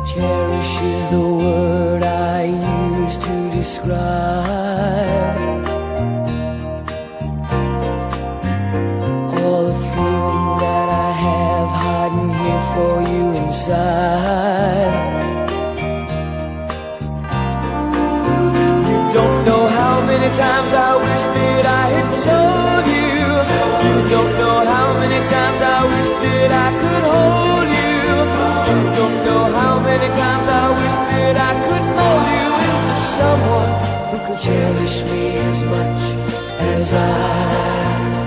Cherish is the word I use to describe all the feeling that I have hiding here for you inside. You don't know how many times I wish that I had told you. You don't know how many times I wish that I could hold you. You don't know how many times I wish that I could mold you into someone who could cherish me as much as I